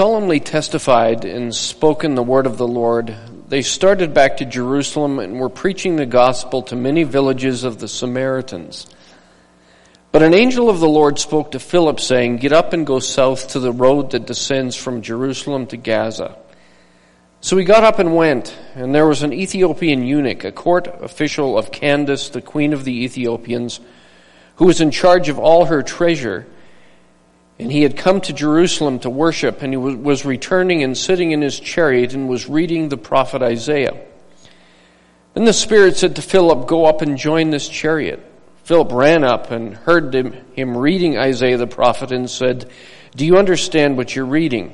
solemnly testified and spoken the word of the Lord, they started back to Jerusalem and were preaching the gospel to many villages of the Samaritans. But an angel of the Lord spoke to Philip, saying, "Get up and go south to the road that descends from Jerusalem to Gaza." So he got up and went, and there was an Ethiopian eunuch, a court official of Candace, the queen of the Ethiopians, who was in charge of all her treasure. And he had come to Jerusalem to worship, and he was returning and sitting in his chariot and was reading the prophet Isaiah. Then the Spirit said to Philip, "Go up and join this chariot." Philip ran up and heard him reading Isaiah the prophet and said, "Do you understand what you're reading?"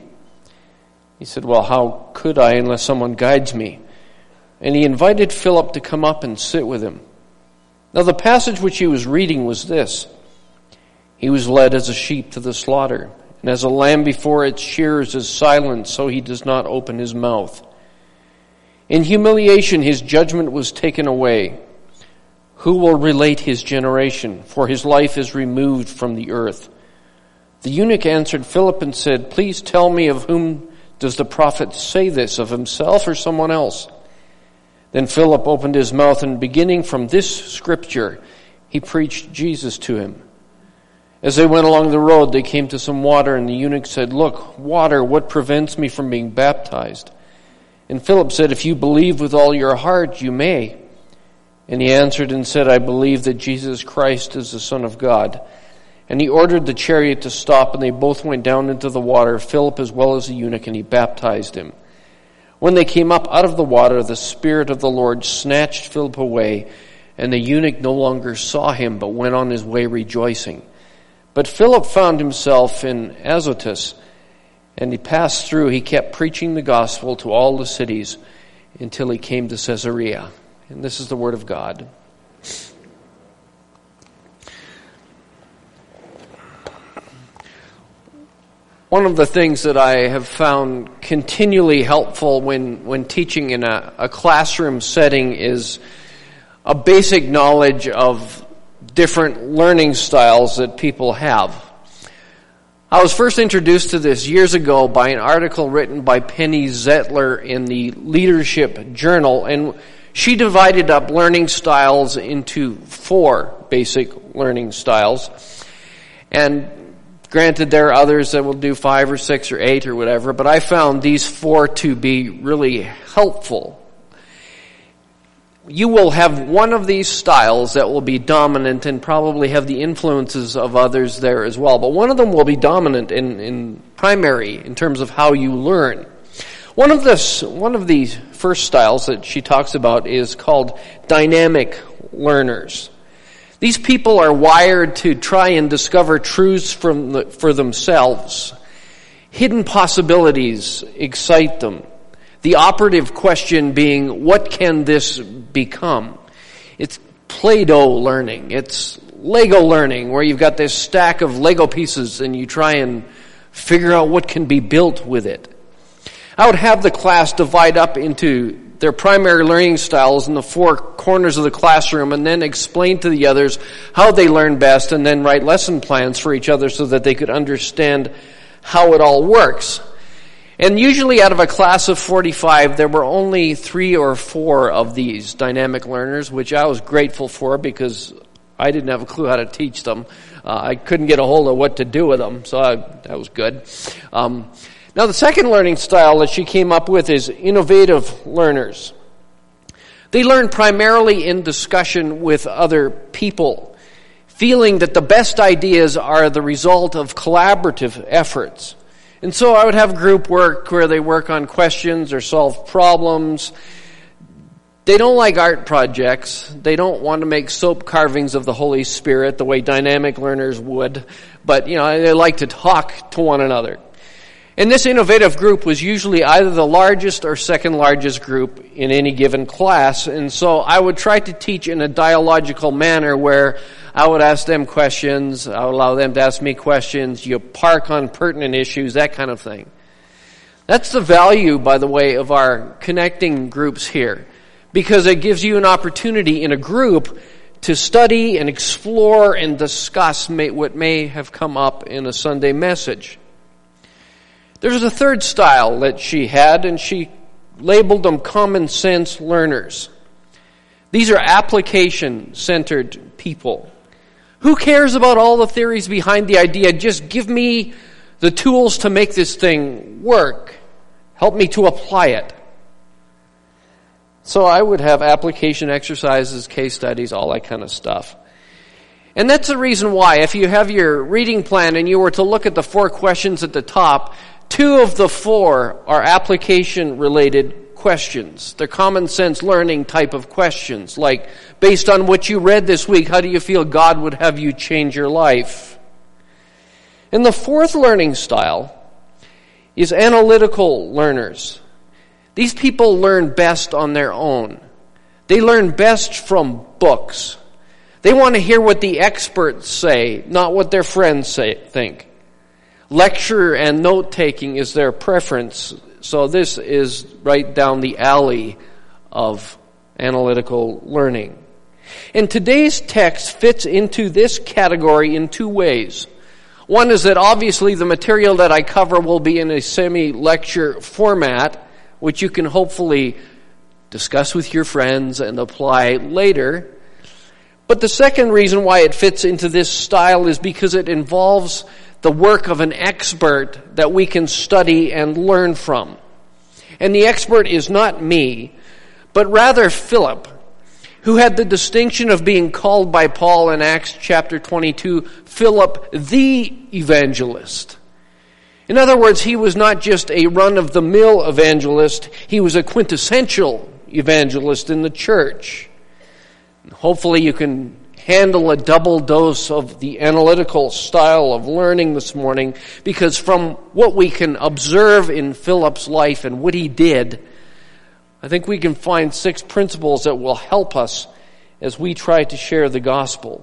He said, "Well, how could I unless someone guides me?" And he invited Philip to come up and sit with him. Now the passage which he was reading was this: "He was led as a sheep to the slaughter, and as a lamb before its shearers is silent, so he does not open his mouth. In humiliation his judgment was taken away. Who will relate his generation? For his life is removed from the earth." The eunuch answered Philip and said, "Please tell me, of whom does the prophet say this, of himself or someone else?" Then Philip opened his mouth, and beginning from this scripture, he preached Jesus to him. As they went along the road, they came to some water, and the eunuch said, "Look, water, what prevents me from being baptized?" And Philip said, "If you believe with all your heart, you may." And he answered and said, "I believe that Jesus Christ is the Son of God." And he ordered the chariot to stop, and they both went down into the water, Philip as well as the eunuch, and he baptized him. When they came up out of the water, the Spirit of the Lord snatched Philip away, and the eunuch no longer saw him, but went on his way rejoicing. But Philip found himself in Azotus, and he kept preaching the gospel to all the cities until he came to Caesarea. And this is the word of God. One of the things that I have found continually helpful when teaching in a classroom setting is a basic knowledge of different learning styles that people have. I was first introduced to this years ago by an article written by Penny Zettler in the Leadership Journal, and she divided up learning styles into 4 basic learning styles. And granted, there are others that will do 5 or 6 or 8 or whatever, but I found these 4 to be really helpful. You will have one of these styles that will be dominant and probably have the influences of others there as well, but one of them will be dominant in primary in terms of how you learn. One of the first styles that she talks about is called dynamic learners. These people are wired to try and discover truths for themselves. Hidden possibilities excite them. The operative question being, what can this become? It's Play-Doh learning. It's Lego learning, where you've got this stack of Lego pieces and you try and figure out what can be built with it. I would have the class divide up into their primary learning styles in the 4 corners of the classroom, and then explain to the others how they learn best, and then write lesson plans for each other so that they could understand how it all works. And usually out of a class of 45, there were only 3 or 4 of these dynamic learners, which I was grateful for because I didn't have a clue how to teach them. I couldn't get a hold of what to do with them, so that was good. Now, the second learning style that she came up with is innovative learners. They learn primarily in discussion with other people, feeling that the best ideas are the result of collaborative efforts. And so I would have group work where they work on questions or solve problems. They don't like art projects. They don't want to make soap carvings of the Holy Spirit the way dynamic learners would. But, they like to talk to one another. And this innovative group was usually either the largest or second largest group in any given class. And so I would try to teach in a dialogical manner where I would ask them questions, I would allow them to ask me questions, you park on pertinent issues, that kind of thing. That's the value, by the way, of our connecting groups here, because it gives you an opportunity in a group to study and explore and discuss what may have come up in a Sunday message. There's a third style that she had, and she labeled them common sense learners. These are application-centered people. Who cares about all the theories behind the idea? Just give me the tools to make this thing work. Help me to apply it. So I would have application exercises, case studies, all that kind of stuff. And that's the reason why, if you have your reading plan and you were to look at the 4 questions at the top, 2 of the 4 are application-related questions. They're common sense learning type of questions, like, based on what you read this week, how do you feel God would have you change your life? And the 4th learning style is analytical learners. These people learn best on their own. They learn best from books. They want to hear what the experts say, not what their friends think. Lecture and note-taking is their preference, so this is right down the alley of analytical learning. And today's text fits into this category in 2 ways. One is that obviously the material that I cover will be in a semi-lecture format, which you can hopefully discuss with your friends and apply later. But the second reason why it fits into this style is because it involves the work of an expert that we can study and learn from. And the expert is not me, but rather Philip, who had the distinction of being called by Paul in Acts chapter 22, Philip the evangelist. In other words, he was not just a run-of-the-mill evangelist, he was a quintessential evangelist in the church. Hopefully you can handle a double dose of the analytical style of learning this morning, because from what we can observe in Philip's life and what he did, I think we can find 6 principles that will help us as we try to share the gospel.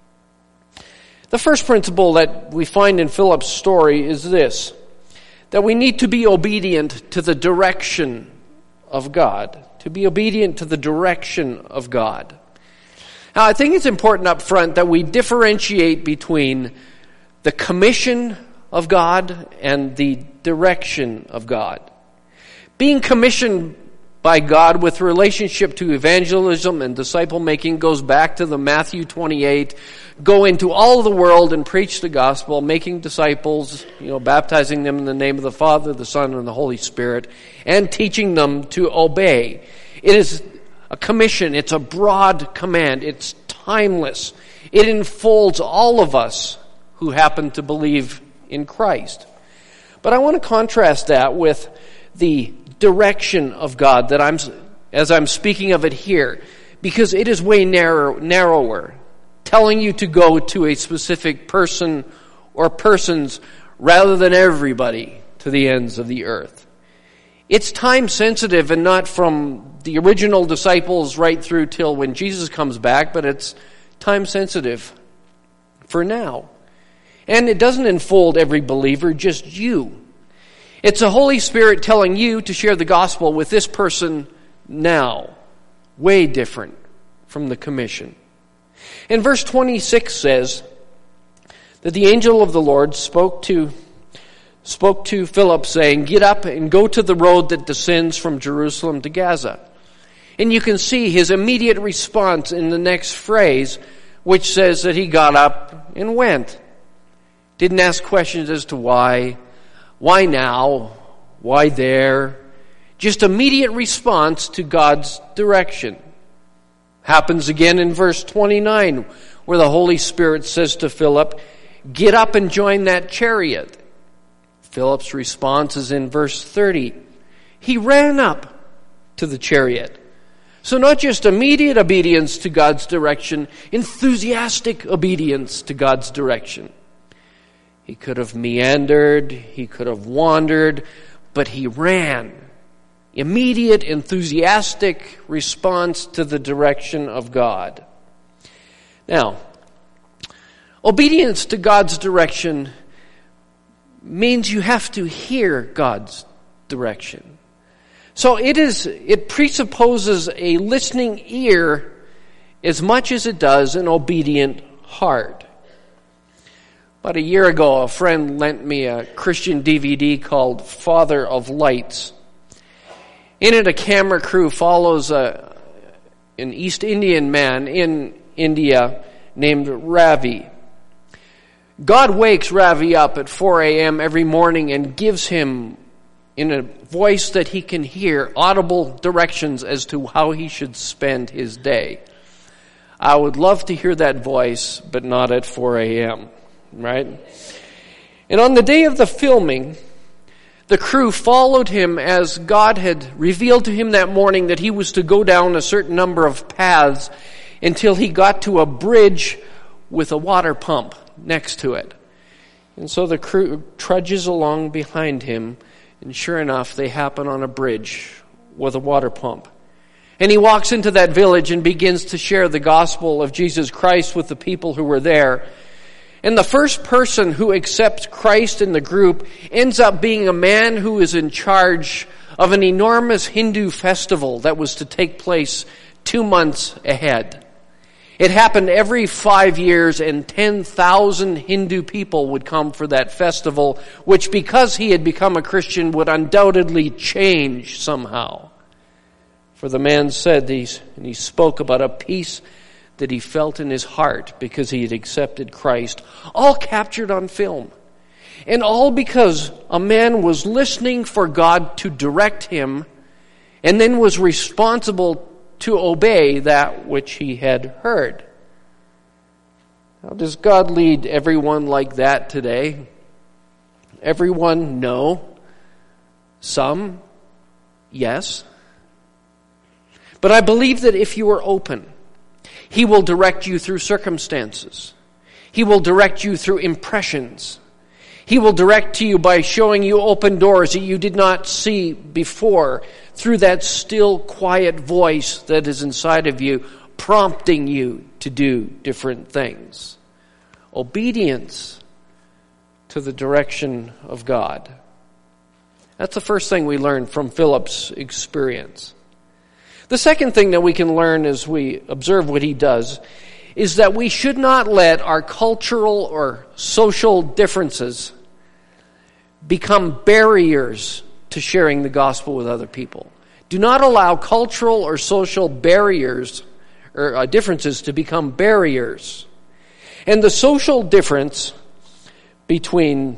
The first principle that we find in Philip's story is this, that we need to be obedient to the direction of God. To be obedient to the direction of God. Now, I think it's important up front that we differentiate between the commission of God and the direction of God. Being commissioned by God with relationship to evangelism and disciple making goes back to the Matthew 28, go into all the world and preach the gospel, making disciples, baptizing them in the name of the Father, the Son, and the Holy Spirit, and teaching them to obey. It is a commission. It's a broad command. It's timeless. It enfolds all of us who happen to believe in Christ. But I want to contrast that with the direction of God as I'm speaking of it here, because it is way narrower, telling you to go to a specific person or persons rather than everybody to the ends of the earth. It's time sensitive and not from the original disciples right through till when Jesus comes back, but it's time sensitive for now. And it doesn't enfold every believer, just you. It's the Holy Spirit telling you to share the gospel with this person now. Way different from the commission. And verse 26 says that the angel of the Lord spoke to Philip, saying, "Get up and go to the road that descends from Jerusalem to Gaza." And you can see his immediate response in the next phrase, which says that he got up and went. Didn't ask questions as to why now, why there. Just immediate response to God's direction. Happens again in verse 29, where the Holy Spirit says to Philip, "Get up and join that chariot." Philip's response is in verse 30. He ran up to the chariot. So not just immediate obedience to God's direction, enthusiastic obedience to God's direction. He could have meandered, he could have wandered, but he ran. Immediate, enthusiastic response to the direction of God. Now, obedience to God's direction means you have to hear God's direction. So it presupposes a listening ear as much as it does an obedient heart. About a year ago, a friend lent me a Christian DVD called Father of Lights. In it, a camera crew follows an East Indian man in India named Ravi. God wakes Ravi up at 4 a.m. every morning and gives him, in a voice that he can hear, audible directions as to how he should spend his day. I would love to hear that voice, but not at 4 a.m., right? And on the day of the filming, the crew followed him as God had revealed to him that morning that he was to go down a certain number of paths until he got to a bridge with a water pump next to it. And so the crew trudges along behind him, and sure enough, they happen on a bridge with a water pump. And he walks into that village and begins to share the gospel of Jesus Christ with the people who were there. And the first person who accepts Christ in the group ends up being a man who is in charge of an enormous Hindu festival that was to take place 2 months ahead. It happened every 5 years, and 10,000 Hindu people would come for that festival, which, because he had become a Christian, would undoubtedly change somehow. For the man said, and he spoke about a peace that he felt in his heart because he had accepted Christ, all captured on film. And all because a man was listening for God to direct him and then was responsible to obey that which he had heard. Now, does God lead everyone like that today? Everyone? No. Some? Yes. But I believe that if you are open, He will direct you through circumstances. He will direct you through impressions. He will direct you by showing you open doors that you did not see before, through that still, quiet voice that is inside of you, prompting you to do different things. Obedience to the direction of God. That's the first thing we learn from Philip's experience. The second thing that we can learn as we observe what he does is that we should not let our cultural or social differences become barriers to sharing the gospel with other people. Do not allow cultural or social barriers or differences to become barriers. And the social difference between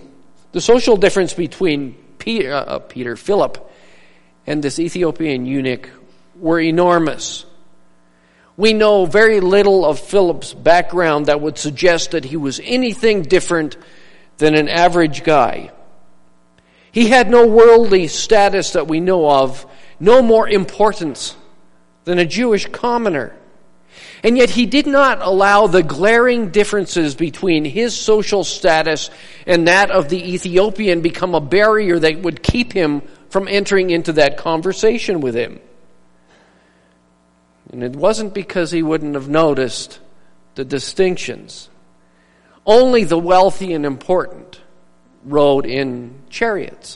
Philip and this Ethiopian eunuch were enormous. We know very little of Philip's background that would suggest that he was anything different than an average guy. He had no worldly status that we know of, no more importance than a Jewish commoner. And yet he did not allow the glaring differences between his social status and that of the Ethiopian become a barrier that would keep him from entering into that conversation with him. And it wasn't because he wouldn't have noticed the distinctions. Only the wealthy and important rode in chariots.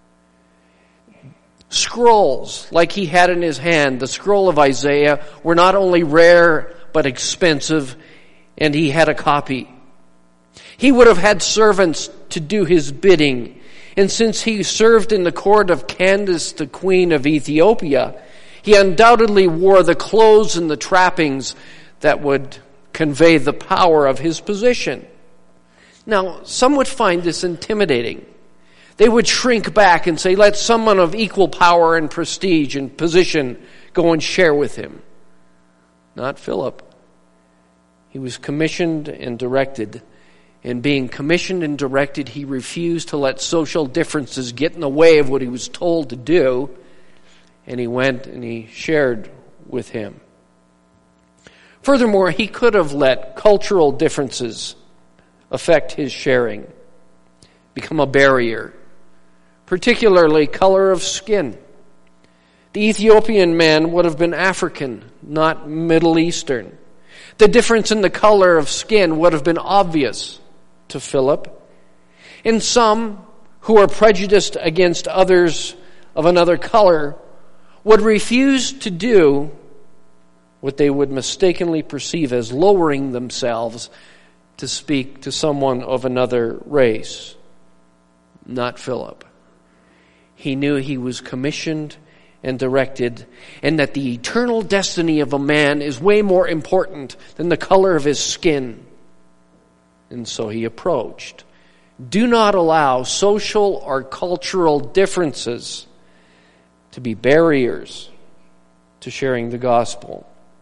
Scrolls, like he had in his hand, the scroll of Isaiah, were not only rare but expensive, and he had a copy. He would have had servants to do his bidding, and since he served in the court of Candace, the queen of Ethiopia, he undoubtedly wore the clothes and the trappings that would convey the power of his position. Now, some would find this intimidating. They would shrink back and say, let someone of equal power and prestige and position go and share with him. Not Philip. He was commissioned and directed. And being commissioned and directed, he refused to let social differences get in the way of what he was told to do. And he went and he shared with him. Furthermore, he could have let cultural differences affect his sharing, become a barrier, particularly color of skin. The Ethiopian man would have been African, not Middle Eastern. The difference in the color of skin would have been obvious to Philip. And some who are prejudiced against others of another color would refuse to do what they would mistakenly perceive as lowering themselves to speak to someone of another race. Not Philip. He knew he was commissioned and directed, and that the eternal destiny of a man is way more important than the color of his skin. And so he approached. Do not allow social or cultural differences to be barriers to sharing the gospel.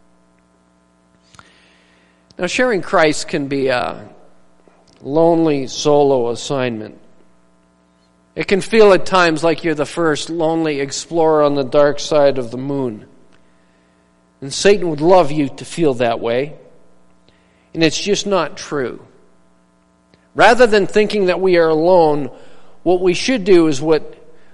Now, sharing Christ can be a lonely solo assignment. It can feel at times like you're the first lonely explorer on the dark side of the moon. And Satan would love you to feel that way. And it's just not true. Rather than thinking that we are alone, what we should do is what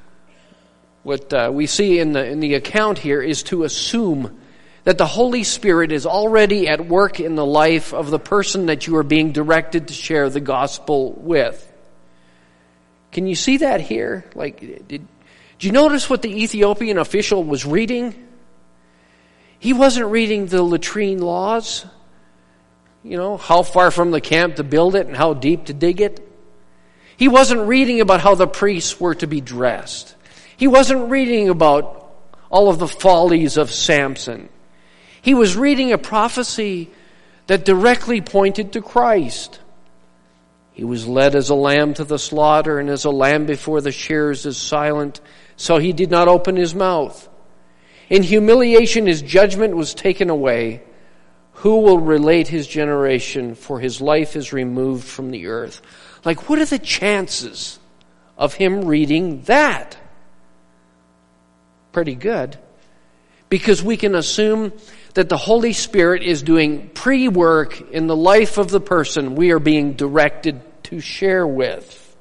we see in the account here is to assume that the Holy Spirit is already at work in the life of the person that you are being directed to share the gospel with. Can you see that here? Did you notice what the Ethiopian official was reading? He wasn't reading the latrine laws. How far from the camp to build it and how deep to dig it. He wasn't reading about how the priests were to be dressed. He wasn't reading about all of the follies of Samson. He was reading a prophecy that directly pointed to Christ. He was led as a lamb to the slaughter, and as a lamb before the shearers is silent, so he did not open his mouth. In humiliation his judgment was taken away. Who will relate his generation, for his life is removed from the earth? What are the chances of him reading that? Pretty good. Because we can assume that the Holy Spirit is doing pre-work in the life of the person we are being directed to share with.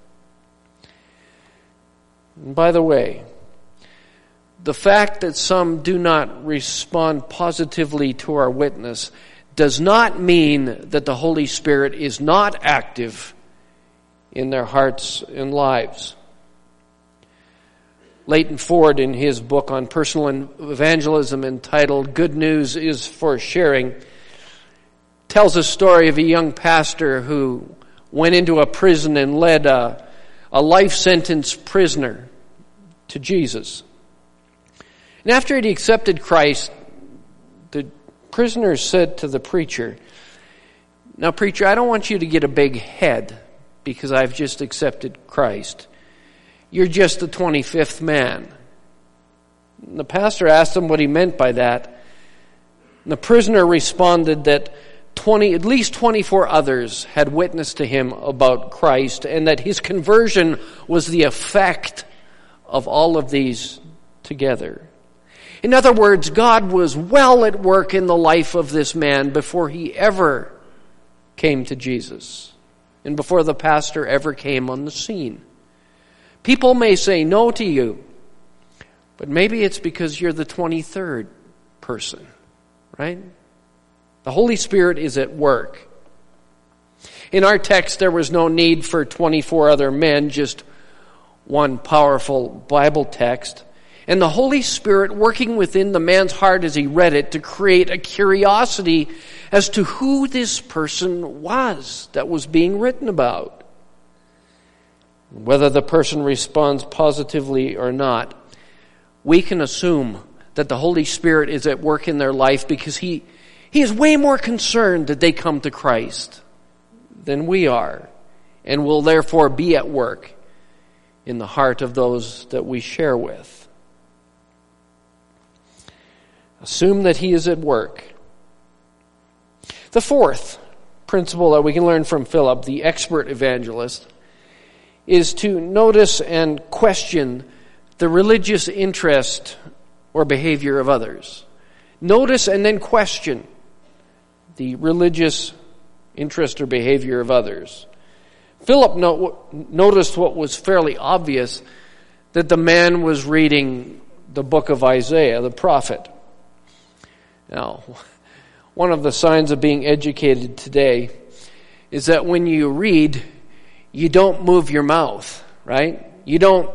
And by the way, the fact that some do not respond positively to our witness does not mean that the Holy Spirit is not active in their hearts and lives. Leighton Ford, in his book on personal evangelism entitled Good News is for Sharing, tells a story of a young pastor who went into a prison and led a life sentence prisoner to Jesus. And after he accepted Christ, the prisoner said to the preacher, "Now, preacher, I don't want you to get a big head because I've just accepted Christ. You're just the 25th man." And the pastor asked him what he meant by that. And the prisoner responded that at least 24 others had witnessed to him about Christ, and that his conversion was the effect of all of these together. In other words, God was well at work in the life of this man before he ever came to Jesus, and before the pastor ever came on the scene. People may say no to you, but maybe it's because you're the 23rd person, right? The Holy Spirit is at work. In our text, there was no need for 24 other men, just one powerful Bible text. And the Holy Spirit working within the man's heart as he read it to create a curiosity as to who this person was that was being written about. Whether the person responds positively or not, we can assume that the Holy Spirit is at work in their life because He is way more concerned that they come to Christ than we are, and will therefore be at work in the heart of those that we share with. Assume that He is at work. The fourth principle that we can learn from Philip, the expert evangelist, is to notice and question the religious interest or behavior of others. Notice and then question the religious interest or behavior of others. Philip noticed what was fairly obvious, that the man was reading the book of Isaiah, the prophet. Now, one of the signs of being educated today is that when you read, you don't move your mouth, right? You don't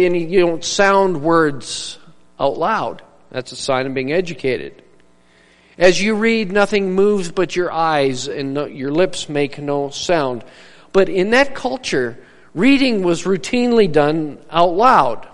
sound words out loud. That's a sign of being educated. As you read, nothing moves but your eyes, and your lips make no sound. But in that culture, reading was routinely done out loud.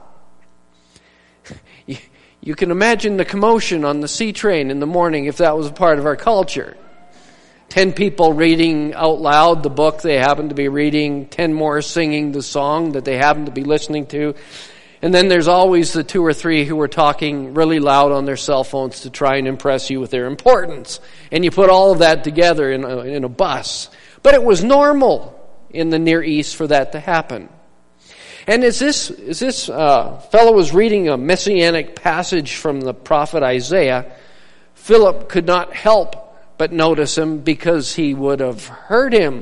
You can imagine the commotion on the C train in the morning if that was a part of our culture. 10 people reading out loud the book they happen to be reading, 10 more singing the song that they happen to be listening to. And then there's always the 2 or 3 who are talking really loud on their cell phones to try and impress you with their importance. And you put all of that together in a bus. But it was normal in the Near East for that to happen. And as this fellow was reading a messianic passage from the prophet Isaiah, Philip could not help but notice him because he would have heard him.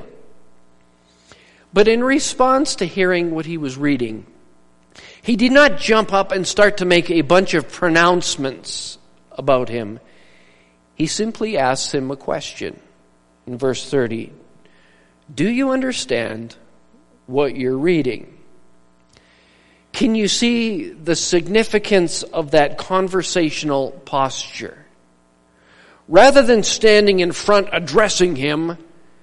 But in response to hearing what he was reading, he did not jump up and start to make a bunch of pronouncements about him. He simply asked him a question. In verse 30, do you understand what you're reading? Can you see the significance of that conversational posture? Rather than standing in front addressing him,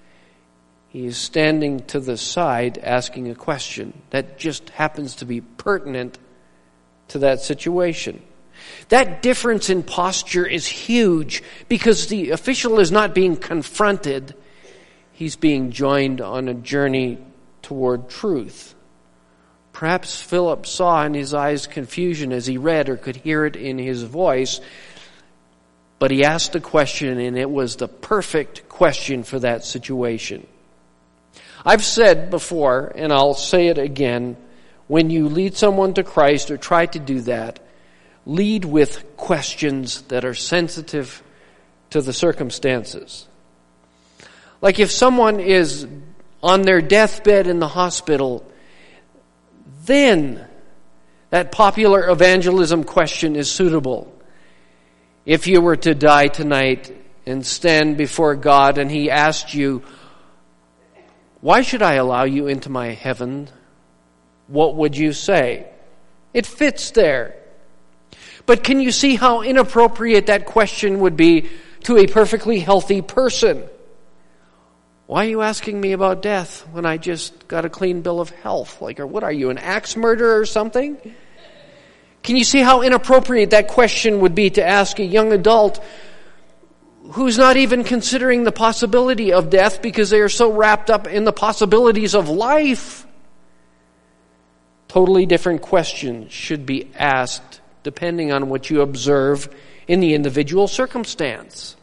he is standing to the side asking a question that just happens to be pertinent to that situation. That difference in posture is huge because the official is not being confronted. He's being joined on a journey toward truth. Perhaps Philip saw in his eyes confusion as he read, or could hear it in his voice, but he asked a question, and it was the perfect question for that situation. I've said before, and I'll say it again, when you lead someone to Christ or try to do that, lead with questions that are sensitive to the circumstances. Like if someone is on their deathbed in the hospital, then that popular evangelism question is suitable. If you were to die tonight and stand before God and He asked you, why should I allow you into my heaven? What would you say? It fits there. But can you see how inappropriate that question would be to a perfectly healthy person? Why are you asking me about death when I just got a clean bill of health? Like, or what are you, an axe murderer or something? Can you see how inappropriate that question would be to ask a young adult who's not even considering the possibility of death because they are so wrapped up in the possibilities of life? Totally different questions should be asked depending on what you observe in the individual circumstance.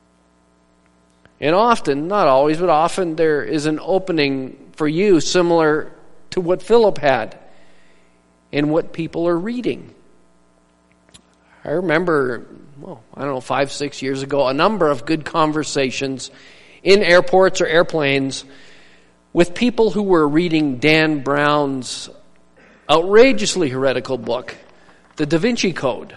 And often, not always, but often there is an opening for you similar to what Philip had in what people are reading. I remember, 5, 6 years ago, a number of good conversations in airports or airplanes with people who were reading Dan Brown's outrageously heretical book, The Da Vinci Code.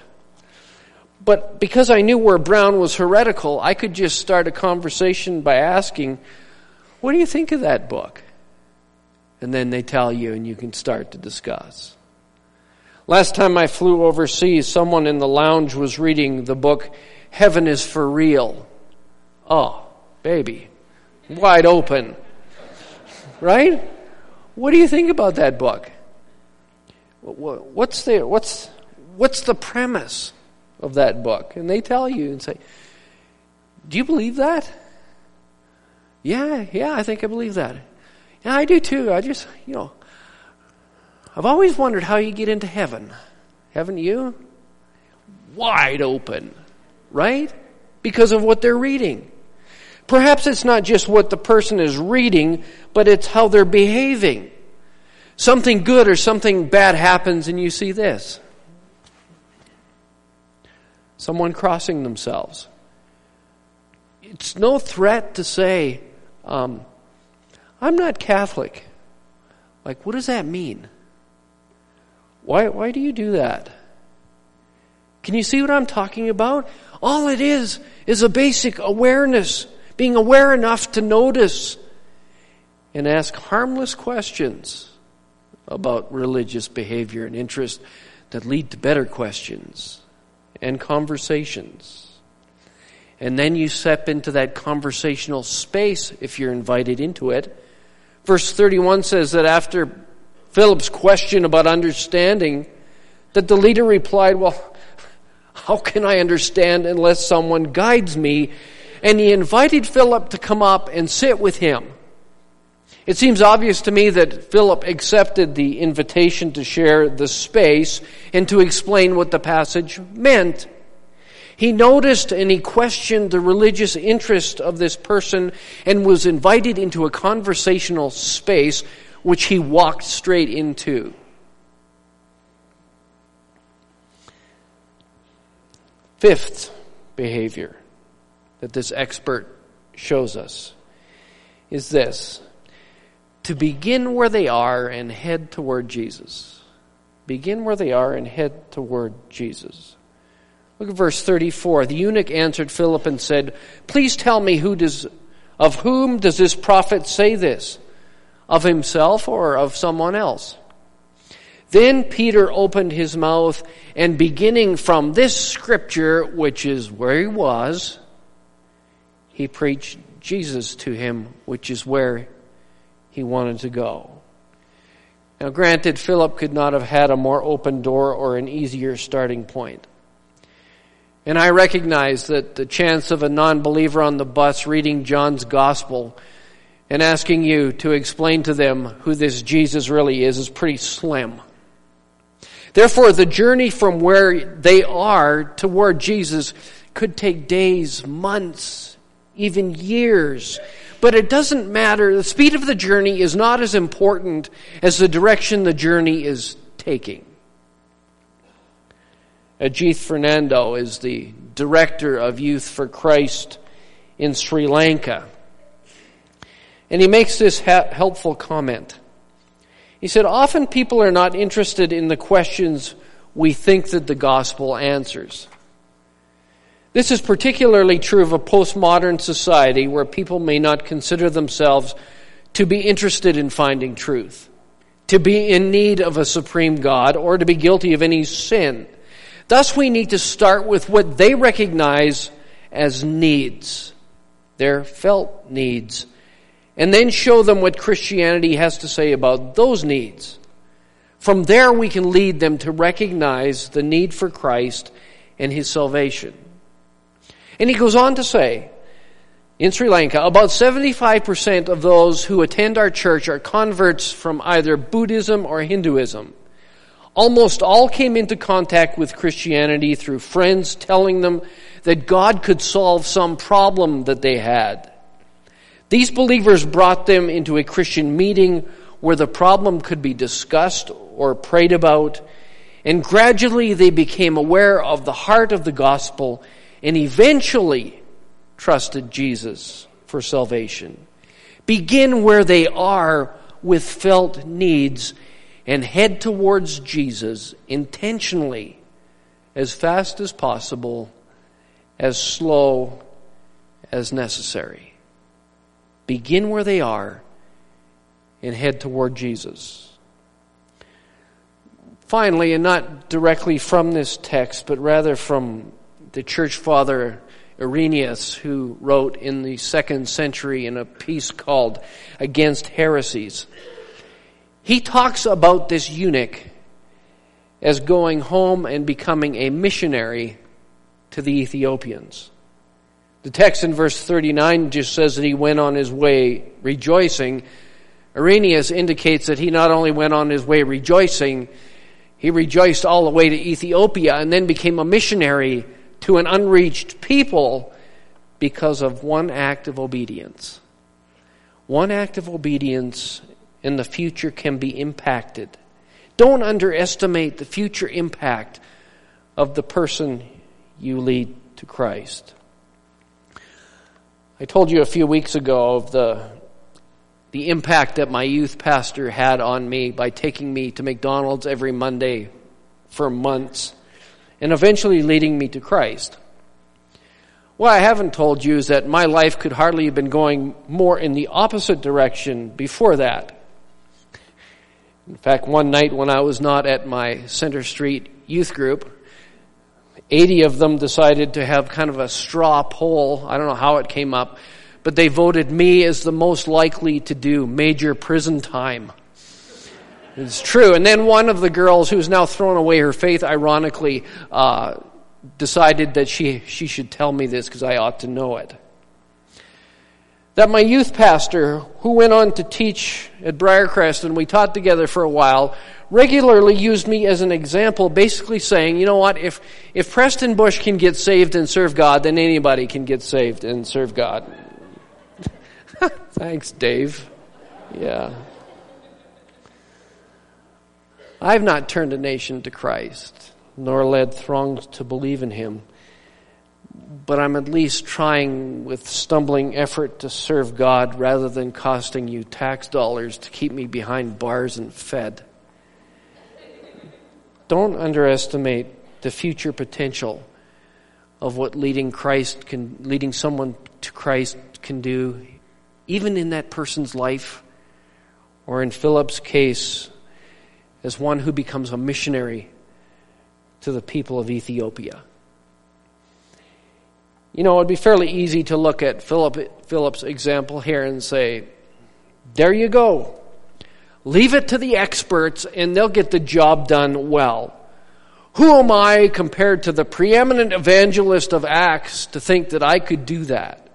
But because I knew where Brown was heretical, I could just start a conversation by asking, what do you think of that book? And then they tell you and you can start to discuss. Last time I flew overseas, someone in the lounge was reading the book, Heaven is for Real. Oh, baby, wide open. Right? What do you think about that book? What's the premise of that book? And they tell you and say, do you believe that? Yeah, I think I believe that. Yeah, I do too. I just, I've always wondered how you get into heaven. Haven't you? Wide open, right? Because of what they're reading. Perhaps it's not just what the person is reading, but it's how they're behaving. Something good or something bad happens and you see this. Someone crossing themselves. It's no threat to say, I'm not Catholic. Like, what does that mean? Why do you do that? Can you see what I'm talking about? All it is a basic awareness, being aware enough to notice and ask harmless questions about religious behavior and interest that lead to better questions and conversations. and then you step into that conversational space if you're invited into it. Verse 31 says that after Philip's question about understanding, that the leader replied, well, how can I understand unless someone guides me? And he invited Philip to come up and sit with him. It seems obvious to me that Philip accepted the invitation to share the space and to explain what the passage meant. He noticed and he questioned the religious interest of this person and was invited into a conversational space which he walked straight into. Fifth behavior that this expert shows us is this: to begin where they are and head toward Jesus. Begin where they are and head toward Jesus. Look at verse 34. The eunuch answered Philip and said, please tell me, of whom does this prophet say this? Of himself or of someone else? Then Peter opened his mouth, and beginning from this scripture, which is where he was, he preached Jesus to him, which is where he wanted to go. Now granted, Philip could not have had a more open door or an easier starting point. And I recognize that the chance of a non-believer on the bus reading John's gospel and asking you to explain to them who this Jesus really is pretty slim. Therefore, the journey from where they are toward Jesus could take days, months, even years. But it doesn't matter. The speed of the journey is not as important as the direction the journey is taking. Ajith Fernando is the director of Youth for Christ in Sri Lanka. And he makes this helpful comment. He said, often people are not interested in the questions we think that the gospel answers. This is particularly true of a postmodern society where people may not consider themselves to be interested in finding truth, to be in need of a supreme God, or to be guilty of any sin. Thus, we need to start with what they recognize as needs, their felt needs, and then show them what Christianity has to say about those needs. From there, we can lead them to recognize the need for Christ and His salvation. And he goes on to say, in Sri Lanka, about 75% of those who attend our church are converts from either Buddhism or Hinduism. Almost all came into contact with Christianity through friends telling them that God could solve some problem that they had. These believers brought them into a Christian meeting where the problem could be discussed or prayed about, and gradually they became aware of the heart of the gospel and eventually trusted Jesus for salvation. Begin where they are with felt needs and head towards Jesus intentionally, as fast as possible, as slow as necessary. Begin where they are and head toward Jesus. Finally, and not directly from this text, but rather from the church father Irenaeus, who wrote in the 2nd century in a piece called Against Heresies. He talks about this eunuch as going home and becoming a missionary to the Ethiopians. The text in verse 39 just says that he went on his way rejoicing. Irenaeus indicates that he not only went on his way rejoicing, he rejoiced all the way to Ethiopia and then became a missionary to an unreached people because of one act of obedience. One act of obedience in the future can be impacted. Don't underestimate the future impact of the person you lead to Christ. I told you a few weeks ago of the impact that my youth pastor had on me by taking me to McDonald's every Monday for months and eventually leading me to Christ. What I haven't told you is that my life could hardly have been going more in the opposite direction before that. In fact, one night when I was not at my Center Street youth group, 80 of them decided to have kind of a straw poll. I don't know how it came up, but they voted me as the most likely to do major prison time. It's true. And then one of the girls, who's now thrown away her faith, ironically, decided that she should tell me this because I ought to know it. That my youth pastor, who went on to teach at Briarcrest, and we taught together for a while, regularly used me as an example, basically saying, you know what, if Preston Bush can get saved and serve God, then anybody can get saved and serve God. Thanks, Dave. Yeah. I have not turned a nation to Christ, nor led throngs to believe in him. But I'm at least trying with stumbling effort to serve God rather than costing you tax dollars to keep me behind bars and fed. Don't underestimate the future potential of what leading someone to Christ can do, even in that person's life, or in Philip's case, as one who becomes a missionary to the people of Ethiopia. You know, it'd be fairly easy to look at Philip's example here and say, there you go. Leave it to the experts and they'll get the job done well. Who am I compared to the preeminent evangelist of Acts to think that I could do that?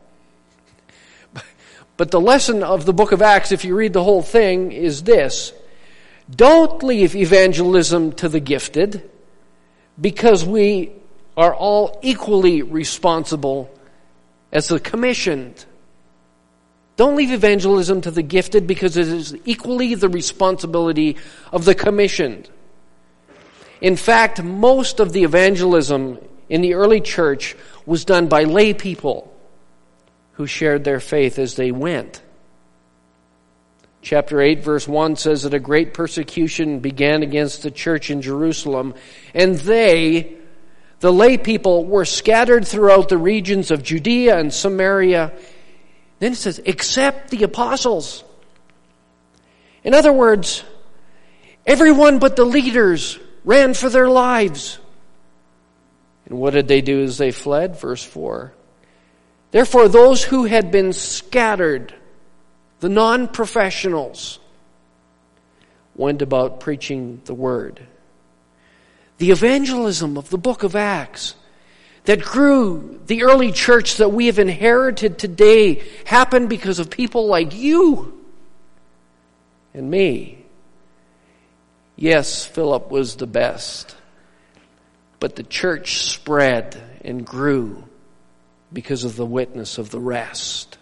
But the lesson of the book of Acts, if you read the whole thing, is this. Don't leave evangelism to the gifted, because we are all equally responsible as the commissioned. Don't leave evangelism to the gifted, because it is equally the responsibility of the commissioned. In fact, most of the evangelism in the early church was done by lay people who shared their faith as they went. Chapter 8, verse 1 says that a great persecution began against the church in Jerusalem, and they, the lay people, were scattered throughout the regions of Judea and Samaria. Then it says, except the apostles. In other words, everyone but the leaders ran for their lives. And what did they do as they fled? Verse 4. Therefore, those who had been scattered, the non-professionals, went about preaching the word. The evangelism of the book of Acts that grew the early church that we have inherited today happened because of people like you and me. Yes, Philip was the best, but the church spread and grew because of the witness of the rest.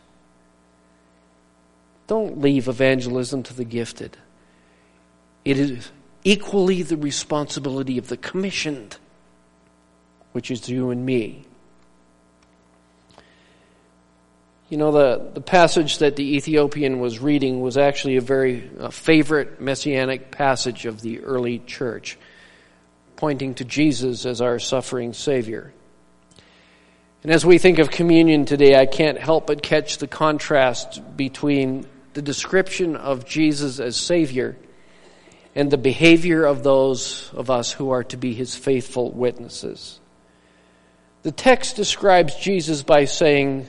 Don't leave evangelism to the gifted. It is equally the responsibility of the commissioned, which is you and me. You know, the passage that the Ethiopian was reading was actually a very favorite messianic passage of the early church, pointing to Jesus as our suffering Savior. And as we think of communion today, I can't help but catch the contrast between the description of Jesus as Savior and the behavior of those of us who are to be his faithful witnesses. The text describes Jesus by saying,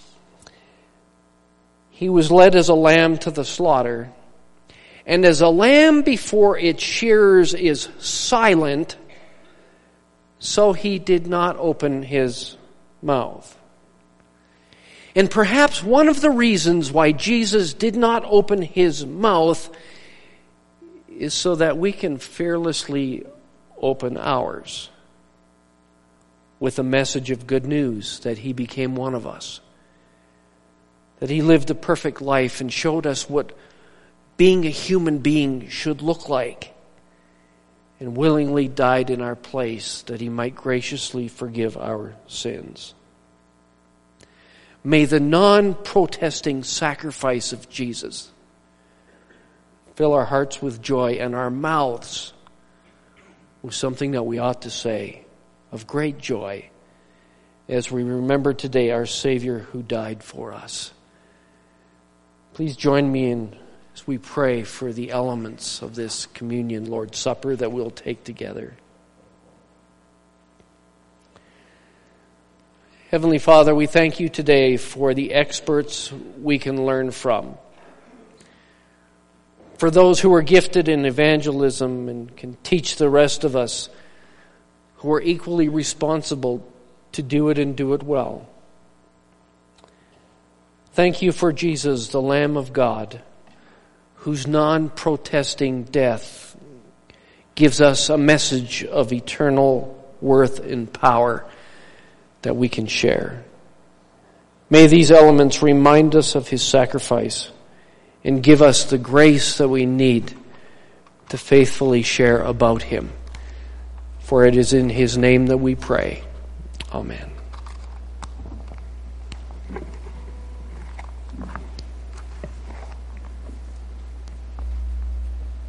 he was led as a lamb to the slaughter, and as a lamb before its shearers is silent, so he did not open his mouth. And perhaps one of the reasons why Jesus did not open his mouth is so that we can fearlessly open ours with a message of good news that he became one of us, that he lived a perfect life and showed us what being a human being should look like, and willingly died in our place that he might graciously forgive our sins. May the non-protesting sacrifice of Jesus fill our hearts with joy and our mouths with something that we ought to say of great joy as we remember today our Savior who died for us. Please join me as we pray for the elements of this communion, Lord's Supper, that we'll take together. Heavenly Father, we thank you today for the experts we can learn from. For those who are gifted in evangelism and can teach the rest of us who are equally responsible to do it and do it well. Thank you for Jesus, the Lamb of God, whose non-protesting death gives us a message of eternal worth and power that we can share. May these elements remind us of his sacrifice and give us the grace that we need to faithfully share about him. For it is in his name that we pray. Amen.